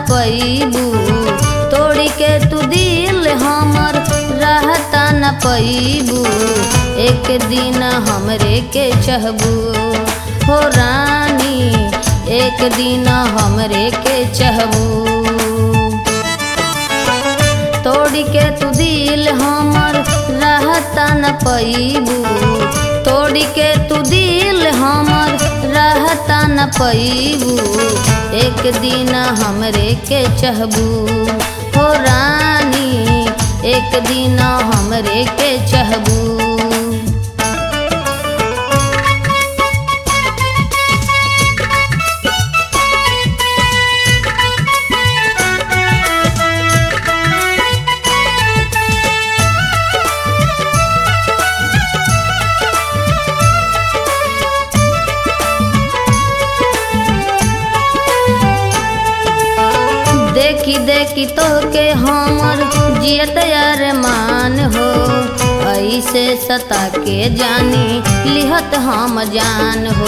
पैबू, तोड़ी के तू दिल हमर रहता न पैबू। एक दिन हमरे के चाहबू हो रानी, एक दिन हमरे के चाहबू। तोड़ी के तू दिल हमर रहता न पैबू, तोड़ी के तू दिल हमर रहता न पैबू। एक दिन हमरे के चाहबू हो रानी, एक दिन हमरे के चाहबू। देखी देखी तो के हमर जियत अरमान हो, ऐसे सता के जानी लिहत हम जान हो।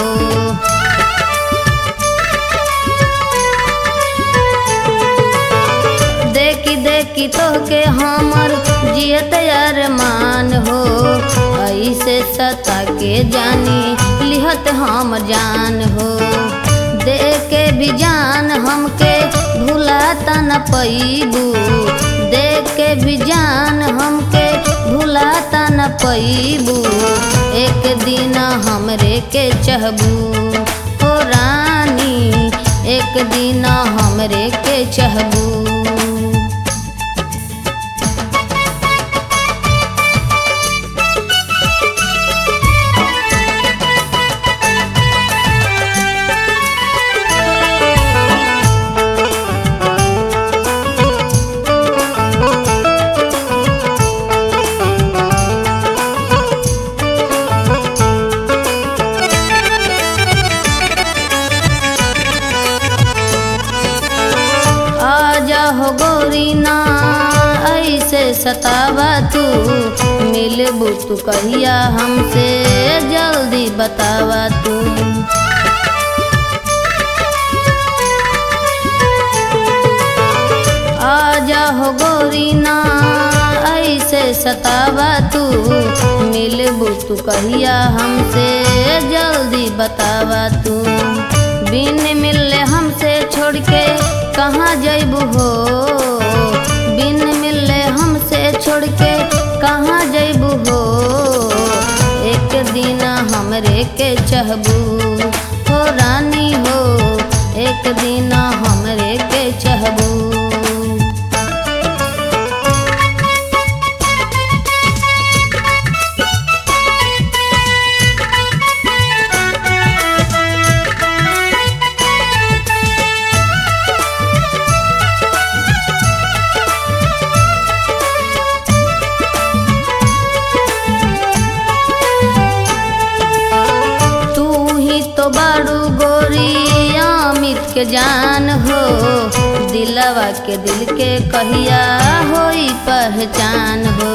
देखी देखी तो के हमर जियत अरमान हो, ऐसे सता के जानी लिहत हम जान हो। देख के भी जान हमके भुलाता न पैबू, देख के भी जान हमके भुलाता न पैबू। एक दिन हमरे के चाहबू हो रानी, एक दिन हमरे के चाहबू। हो गोरी ना ऐसे सतावा तू, मिलबू तू कहिया हमसे जल्दी बतावा तू। आजा हो गोरी ना ऐसे सतावा तू, मिलबू तू कहिया हमसे जल्दी बतावा तू। बिन मिलले हमसे छोड़ के कहाँ जैबू हो, बिन मिलले हमसे छोड़ के कहाँ जैबू हो। एक दिन हमरे के चाहबू हो रानी हो, एक दिन हमरे के चाहबू। बारू गोरी अमित के जान हो, दिलवा के दिल के कहिया होई पहचान हो।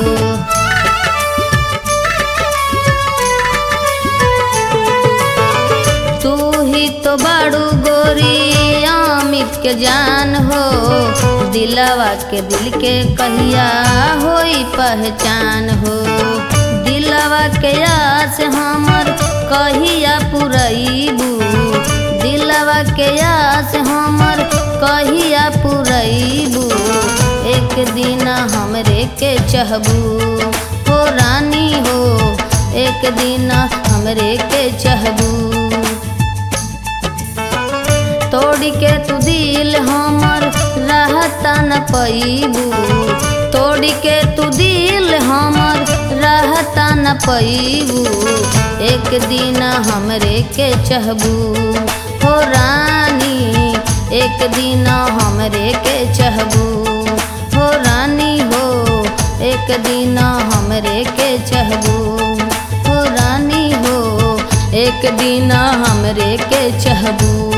तू ही तो बारू गोरी अमित के जान हो, दिलवा के दिल के कहिया होई पहचान हो। दिलवा के आस हमर कहिया पुरैबू, दिलवा के आस हमर कहिया पुरैबू। एक दिन हमरे के चाहबू हो रानी हो, एक दिन हमरे के चाहबू। तोड़ी के तू दिल हमर रहता न पैबू, तोड़ी के तू दिल हमर रहता न पैबू। एक दिन हमरे के चाहबू हो रानी, एक दिन हमरे के चाहबू हो रानी हो, एक दिन हमरे के चाहबू हो रानी हो, एक दिन हमरे के चाहबू।